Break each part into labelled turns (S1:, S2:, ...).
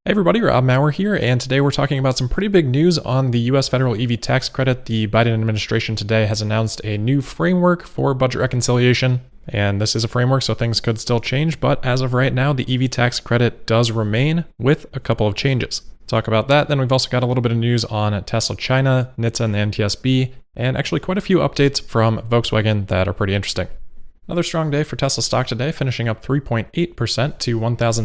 S1: Hey everybody, Rob Maurer here, and today we're talking about some pretty big news on the US federal EV tax credit. The Biden administration today has announced a new framework for budget reconciliation, and this is a framework, so things could still change, but as of right now, the EV tax credit does remain with a couple of changes. Talk about that. Then we've also got a little bit of news on Tesla China, NHTSA and the NTSB, and actually quite a few updates from Volkswagen that are pretty interesting. Another strong day for Tesla stock today, finishing up 3.8% to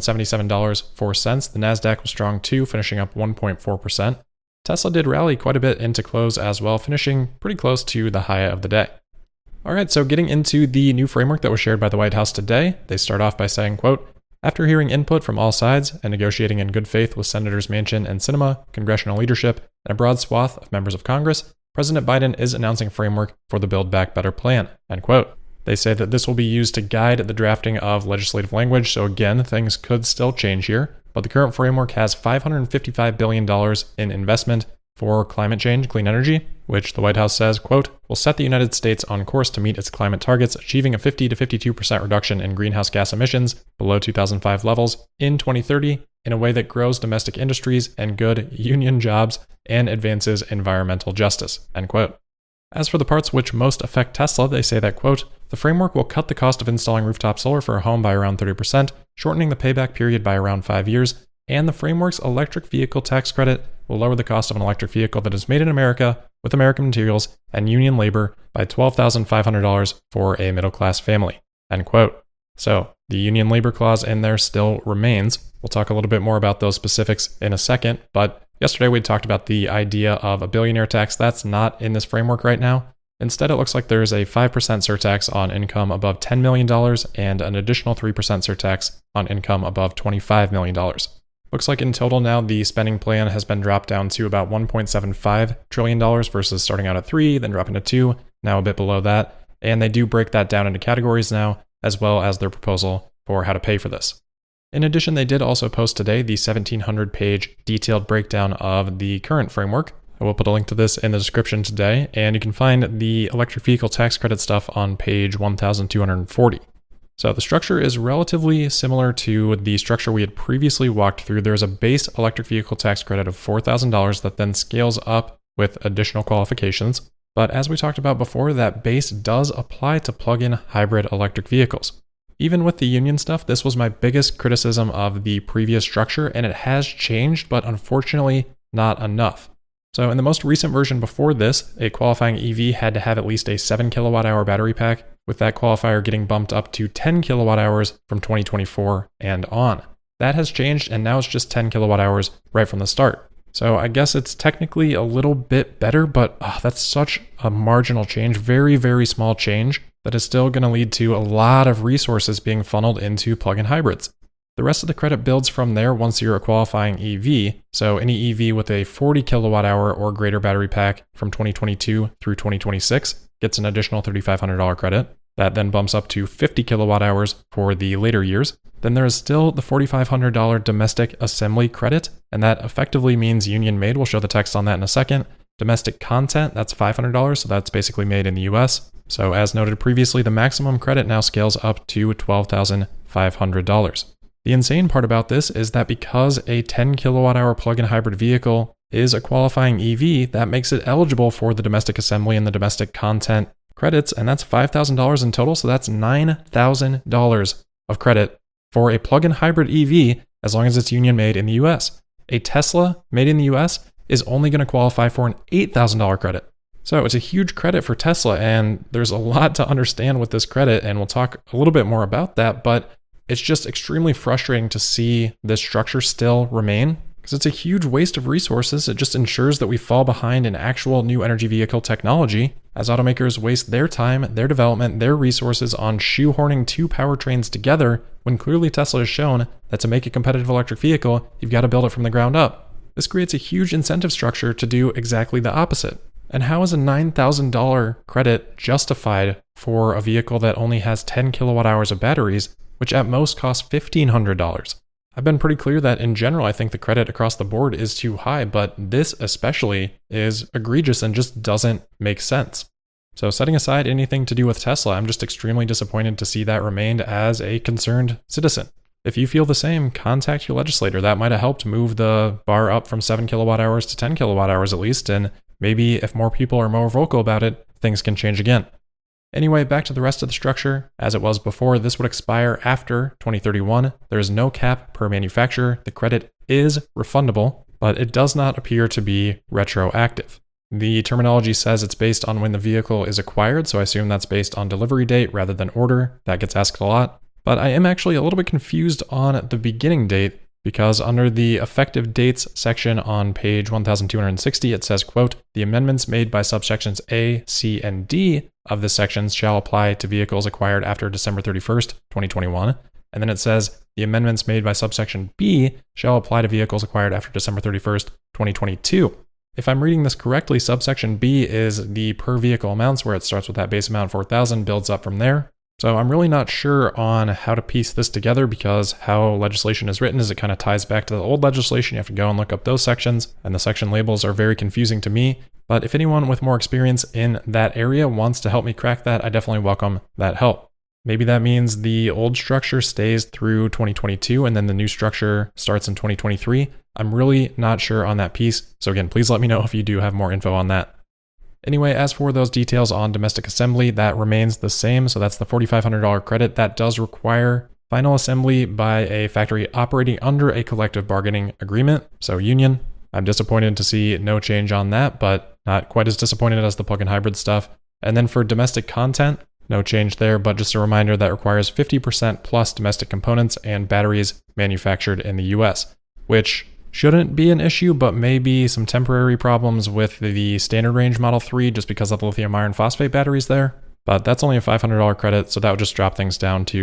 S1: $1,077.04. The Nasdaq was strong too, finishing up 1.4%. Tesla did rally quite a bit into close as well, finishing pretty close to the high of the day. All right, so getting into the new framework that was shared by the White House today, they start off by saying, quote, "After hearing input from all sides and negotiating in good faith with Senators Manchin and Sinema, congressional leadership, and a broad swath of members of Congress, President Biden is announcing a framework for the Build Back Better plan," end quote. They say that this will be used to guide the drafting of legislative language, so again, things could still change here, but the current framework has $555 billion in investment for climate change, clean energy, which the White House says, quote, "will set the United States on course to meet its climate targets, achieving a 50 to 52% reduction in greenhouse gas emissions below 2005 levels in 2030 in a way that grows domestic industries and good union jobs and advances environmental justice," end quote. As for the parts which most affect Tesla, they say that, quote, "the framework will cut the cost of installing rooftop solar for a home by around 30%, shortening the payback period by around 5 years, and the framework's electric vehicle tax credit will lower the cost of an electric vehicle that is made in America with American materials and union labor by $12,500 for a middle-class family," end quote. So the union labor clause in there still remains. We'll talk a little bit more about those specifics in a second, but yesterday we talked about the idea of a billionaire tax. That's not in this framework right now. Instead, it looks like there's a 5% surtax on income above $10 million and an additional 3% surtax on income above $25 million. Looks like in total now the spending plan has been dropped down to about $1.75 trillion versus starting out at 3, then dropping to 2, now a bit below that. And they do break that down into categories now, as well as their proposal for how to pay for this. In addition, they did also post today the 1,700-page detailed breakdown of the current framework. I will put a link to this in the description today, and you can find the electric vehicle tax credit stuff on page 1,240. So the structure is relatively similar to the structure we had previously walked through. There's a base electric vehicle tax credit of $4,000 that then scales up with additional qualifications. But as we talked about before, that base does apply to plug-in hybrid electric vehicles. Even with the union stuff, this was my biggest criticism of the previous structure, and it has changed, but unfortunately not enough. So in the most recent version before this, a qualifying EV had to have at least a 7 kilowatt hour battery pack, with that qualifier getting bumped up to 10 kilowatt hours from 2024 and on. That has changed, and now it's just 10 kilowatt hours right from the start. So I guess it's technically a little bit better, but that's such a marginal change, very, very small change, that is still going to lead to a lot of resources being funneled into plug-in hybrids. The rest of the credit builds from there once you're a qualifying EV, so any EV with a 40 kilowatt hour or greater battery pack from 2022 through 2026 gets an additional $3,500 credit. That then bumps up to 50 kilowatt hours for the later years. Then there is still the $4,500 domestic assembly credit, and that effectively means union made. We'll show the text on that in a second. Domestic content, that's $500, so that's basically made in the US. So as noted previously, the maximum credit now scales up to $12,500. The insane part about this is that because a 10 kilowatt hour plug-in hybrid vehicle is a qualifying EV, that makes it eligible for the domestic assembly and the domestic content credits, and that's $5,000 in total, so that's $9,000 of credit for a plug-in hybrid EV as long as it's union made in the US. A Tesla made in the US is only going to qualify for an $8,000 credit. So it's a huge credit for Tesla, and there's a lot to understand with this credit, and we'll talk a little bit more about that, but it's just extremely frustrating to see this structure still remain because it's a huge waste of resources. It just ensures that we fall behind in actual new energy vehicle technology as automakers waste their time, their development, their resources on shoehorning two powertrains together when clearly Tesla has shown that to make a competitive electric vehicle, you've got to build it from the ground up. This creates a huge incentive structure to do exactly the opposite. And how is a $9,000 credit justified for a vehicle that only has 10 kilowatt hours of batteries, which at most costs $1,500? I've been pretty clear that in general, I think the credit across the board is too high, but this especially is egregious and just doesn't make sense. So setting aside anything to do with Tesla, I'm just extremely disappointed to see that remained as a concerned citizen. If you feel the same, contact your legislator. That might have helped move the bar up from 7 kilowatt hours to 10 kilowatt hours at least, and maybe if more people are more vocal about it, things can change again. Anyway, back to the rest of the structure. As it was before, this would expire after 2031. There is no cap per manufacturer. The credit is refundable, but it does not appear to be retroactive. The terminology says it's based on when the vehicle is acquired, so I assume that's based on delivery date rather than order. That gets asked a lot. But I am actually a little bit confused on the beginning date, because under the effective dates section on page 1260, it says, quote, "The amendments made by subsections A, C, and D of this section shall apply to vehicles acquired after December 31st, 2021. And then it says, "The amendments made by subsection B shall apply to vehicles acquired after December 31st, 2022. If I'm reading this correctly, subsection B is the per vehicle amounts, where it starts with that base amount 4,000, builds up from there. So I'm really not sure on how to piece this together, because how legislation is written is it kind of ties back to the old legislation. You have to go and look up those sections, and the section labels are very confusing to me. But if anyone with more experience in that area wants to help me crack that, I definitely welcome that help. Maybe that means the old structure stays through 2022 and then the new structure starts in 2023. I'm really not sure on that piece. So again, please let me know if you do have more info on that. Anyway, as for those details on domestic assembly, that remains the same. So that's the $4,500 credit. That does require final assembly by a factory operating under a collective bargaining agreement, so union. I'm disappointed to see no change on that, but not quite as disappointed as the plug-in hybrid stuff. And then for domestic content, no change there, but just a reminder that requires 50% plus domestic components and batteries manufactured in the US, which shouldn't be an issue, but maybe some temporary problems with the standard range Model 3 just because of the lithium iron phosphate batteries there. But that's only a $500 credit, so that would just drop things down to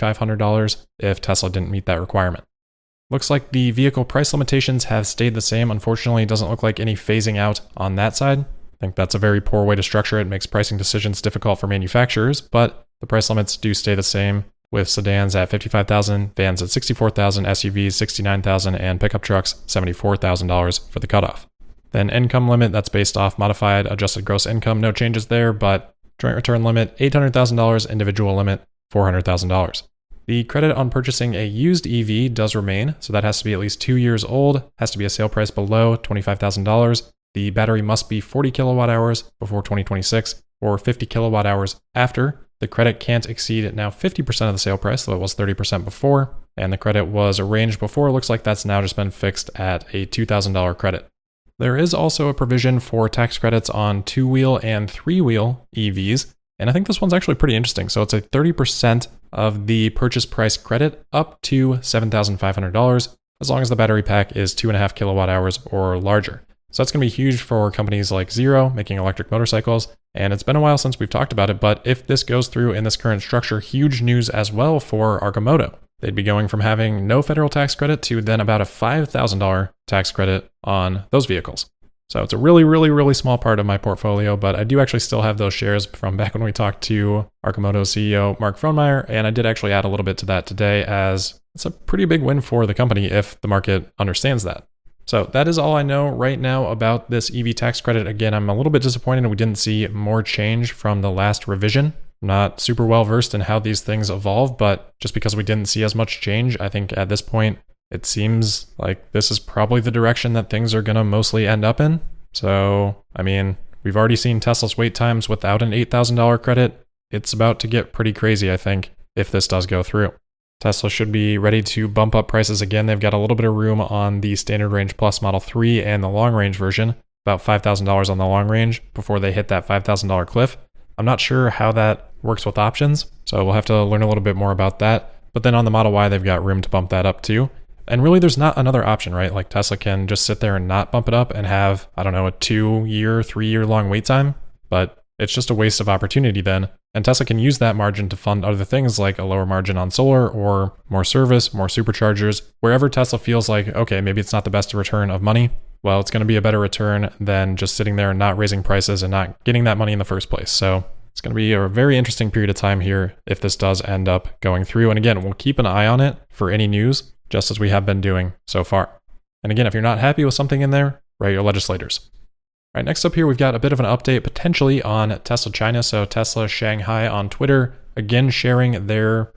S1: $7,500 if Tesla didn't meet that requirement. Looks like the vehicle price limitations have stayed the same. Unfortunately, it doesn't look like any phasing out on that side. I think that's a very poor way to structure it. It makes pricing decisions difficult for manufacturers, but the price limits do stay the same, with sedans at $55,000, vans at $64,000, SUVs $69,000, and pickup trucks $74,000 for the cutoff. Then income limit, that's based off modified adjusted gross income. No changes there, but joint return limit $800,000, individual limit $400,000. The credit on purchasing a used EV does remain, so that has to be at least 2 years old, has to be a sale price below $25,000. The battery must be 40 kilowatt hours before 2026 or 50 kilowatt hours after. The credit can't exceed now 50% of the sale price, so it was 30% before, and the credit was arranged before. It looks like that's now just been fixed at a $2,000 credit. There is also a provision for tax credits on 2-wheel and 3-wheel EVs, and I think this one's actually pretty interesting. So it's a 30% of the purchase price credit up to $7,500, as long as the battery pack is 2.5 kilowatt hours or larger. So that's going to be huge for companies like Zero making electric motorcycles. And it's been a while since we've talked about it, but if this goes through in this current structure, huge news as well for Arcimoto. They'd be going from having no federal tax credit to then about a $5,000 tax credit on those vehicles. So it's a really, really, really small part of my portfolio, but I do actually still have those shares from back when we talked to Arcimoto CEO Mark Frohnmayer, and I did actually add a little bit to that today, as it's a pretty big win for the company if the market understands that. So that is all I know right now about this EV tax credit. Again, I'm a little bit disappointed we didn't see more change from the last revision. I'm not super well versed in how these things evolve, but just because we didn't see as much change, I think at this point, it seems like this is probably the direction that things are going to mostly end up in. So, I mean, we've already seen Tesla's wait times without an $8,000 credit. It's about to get pretty crazy, I think, if this does go through. Tesla should be ready to bump up prices again. They've got a little bit of room on the Standard Range Plus Model 3 and the long range version, about $5,000 on the long range before they hit that $5,000 cliff. I'm not sure how that works with options, so we'll have to learn a little bit more about that. But then on the Model Y, they've got room to bump that up too. And really, there's not another option, right? Like Tesla can just sit there and not bump it up and have, I don't know, a 2-year, 3-year long wait time, but it's just a waste of opportunity then. And Tesla can use that margin to fund other things like a lower margin on solar or more service, more superchargers. Wherever Tesla feels like, okay, maybe it's not the best return of money, well, it's going to be a better return than just sitting there and not raising prices and not getting that money in the first place. So it's going to be a very interesting period of time here if this does end up going through. And again, we'll keep an eye on it for any news, just as we have been doing so far. And again, if you're not happy with something in there, write your legislators. All right, next up here, we've got a bit of an update potentially on Tesla China. So Tesla Shanghai on Twitter, again, sharing their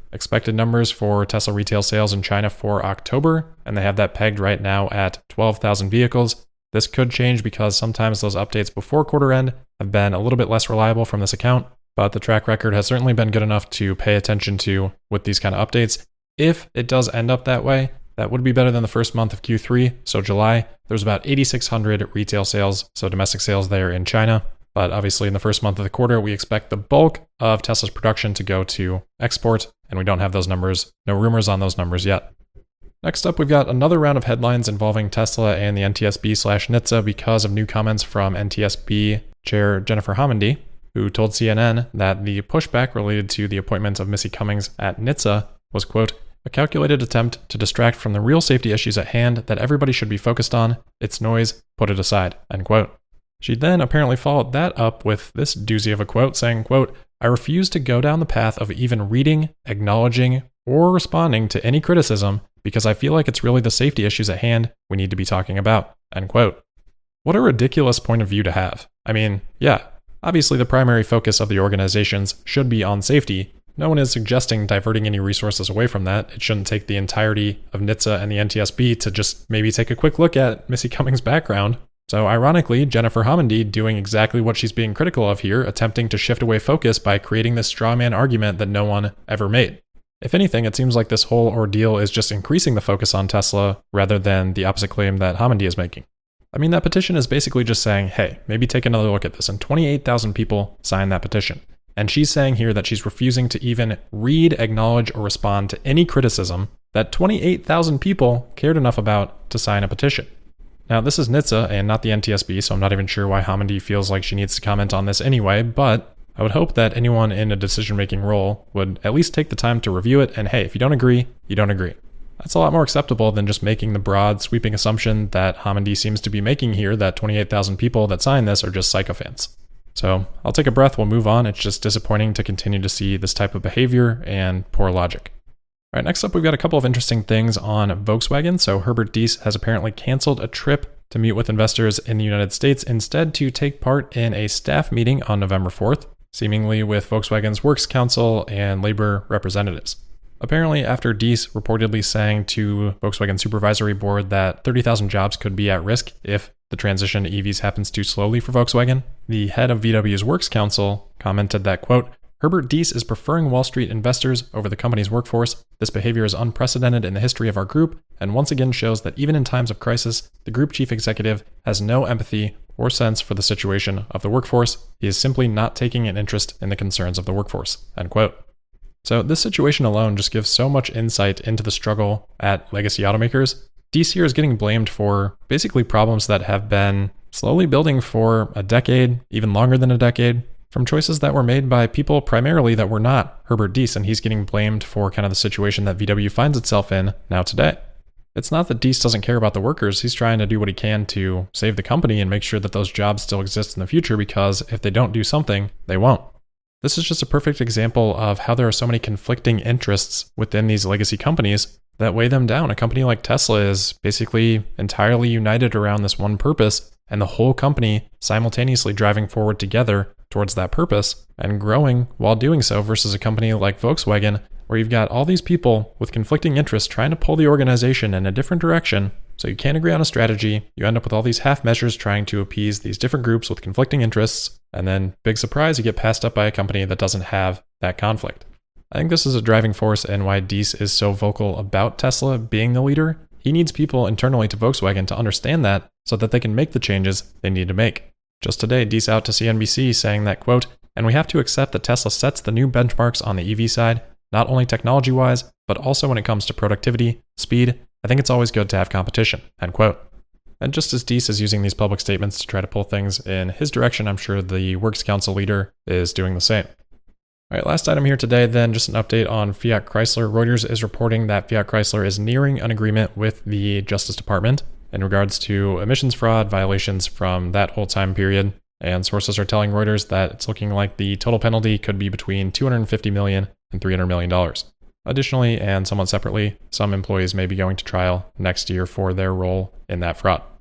S1: expected numbers for Tesla retail sales in China for October, and they have that pegged right now at 12,000 vehicles. This could change because sometimes those updates before quarter end have been a little bit less reliable from this account, but the track record has certainly been good enough to pay attention to with these kind of updates. If it does end up that way, that would be better than the first month of Q3, so July. There's about 8,600 retail sales, so domestic sales there in China. But obviously in the first month of the quarter, we expect the bulk of Tesla's production to go to export, and we don't have those numbers, no rumors on those numbers yet. Next up, we've got another round of headlines involving Tesla and the NTSB/NHTSA because of new comments from NTSB Chair Jennifer Homendy, who told CNN that the pushback related to the appointment of Missy Cummings at NHTSA was, quote, a calculated attempt to distract from the real safety issues at hand that everybody should be focused on. It's noise, put it aside, end quote. She then apparently followed that up with this doozy of a quote saying, quote, I refuse to go down the path of even reading, acknowledging, or responding to any criticism because I feel like it's really the safety issues at hand we need to be talking about, end quote. What a ridiculous point of view to have. I mean, yeah, obviously the primary focus of the organizations should be on safety. No one is suggesting diverting any resources away from that. It shouldn't take the entirety of NHTSA and the NTSB to just maybe take a quick look at Missy Cummings' background. So ironically, Jennifer Homendy doing exactly what she's being critical of here, attempting to shift away focus by creating this straw man argument that no one ever made. If anything, it seems like this whole ordeal is just increasing the focus on Tesla rather than the opposite claim that Homendy is making. I mean, that petition is basically just saying, hey, maybe take another look at this, and 28,000 people signed that petition. And she's saying here that she's refusing to even read, acknowledge, or respond to any criticism that 28,000 people cared enough about to sign a petition. Now, this is NHTSA and not the NTSB, so I'm not even sure why Homendy feels like she needs to comment on this anyway, but I would hope that anyone in a decision-making role would at least take the time to review it, and hey, if you don't agree, you don't agree. That's a lot more acceptable than just making the broad, sweeping assumption that Homendy seems to be making here that 28,000 people that sign this are just sycophants. So I'll take a breath, we'll move on. It's just disappointing to continue to see this type of behavior and poor logic. All right, next up, we've got a couple of interesting things on Volkswagen. So Herbert Diess has apparently canceled a trip to meet with investors in the United States, instead to take part in a staff meeting on November 4th, seemingly with Volkswagen's Works Council and labor representatives. Apparently, after Diess reportedly saying to Volkswagen Supervisory Board that 30,000 jobs could be at risk if the transition to EVs happens too slowly for Volkswagen, the head of VW's Works Council commented that, quote, Herbert Diess is preferring Wall Street investors over the company's workforce. This behavior is unprecedented in the history of our group and once again shows that even in times of crisis, the group chief executive has no empathy or sense for the situation of the workforce. He is simply not taking an interest in the concerns of the workforce, end quote. So this situation alone just gives so much insight into the struggle at legacy automakers. Diess here is getting blamed for basically problems that have been slowly building for a decade, even longer than a decade, from choices that were made by people primarily that were not Herbert Diess, and he's getting blamed for kind of the situation that VW finds itself in now today. It's not that Diess doesn't care about the workers, he's trying to do what he can to save the company and make sure that those jobs still exist in the future, because if they don't do something, they won't. This is just a perfect example of how there are so many conflicting interests within these legacy companies that weigh them down. A company like Tesla is basically entirely united around this one purpose, and the whole company simultaneously driving forward together towards that purpose and growing while doing so, versus a company like Volkswagen, where you've got all these people with conflicting interests trying to pull the organization in a different direction. So you can't agree on a strategy. You end up with all these half measures trying to appease these different groups with conflicting interests. And then, big surprise, you get passed up by a company that doesn't have that conflict. I think this is a driving force in why Diess is so vocal about Tesla being the leader. He needs people internally to Volkswagen to understand that so that they can make the changes they need to make. Just today, Diess out to CNBC saying that, quote, and we have to accept that Tesla sets the new benchmarks on the EV side, not only technology-wise, but also when it comes to productivity, speed. I think it's always good to have competition, end quote. And just as Diess is using these public statements to try to pull things in his direction, I'm sure the Works Council leader is doing the same. All right, last item here today then, just an update on Fiat Chrysler. Reuters is reporting that Fiat Chrysler is nearing an agreement with the Justice Department in regards to emissions fraud violations from that whole time period. And sources are telling Reuters that it's looking like the total penalty could be between $250 million and $300 million. Additionally, and somewhat separately, some employees may be going to trial next year for their role in that fraud.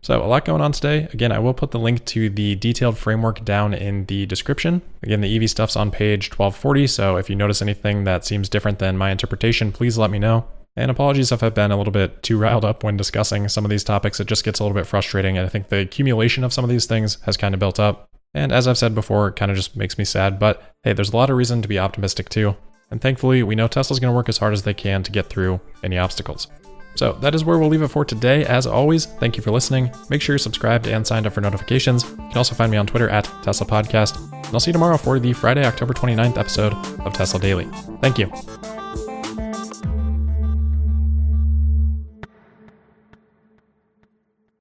S1: So a lot going on today. Again, I will put the link to the detailed framework down in the description. Again, the EV stuff's on page 1240, so if you notice anything that seems different than my interpretation, please let me know. And apologies if I've been a little bit too riled up when discussing some of these topics. It just gets a little bit frustrating, and I think the accumulation of some of these things has kind of built up. And as I've said before, it kind of just makes me sad, but hey, there's a lot of reason to be optimistic too. And thankfully, we know Tesla's going to work as hard as they can to get through any obstacles. So that is where we'll leave it for today. As always, thank you for listening. Make sure you're subscribed and signed up for notifications. You can also find me on Twitter at Tesla Podcast. And I'll see you tomorrow for the Friday, October 29th episode of Tesla Daily. Thank you.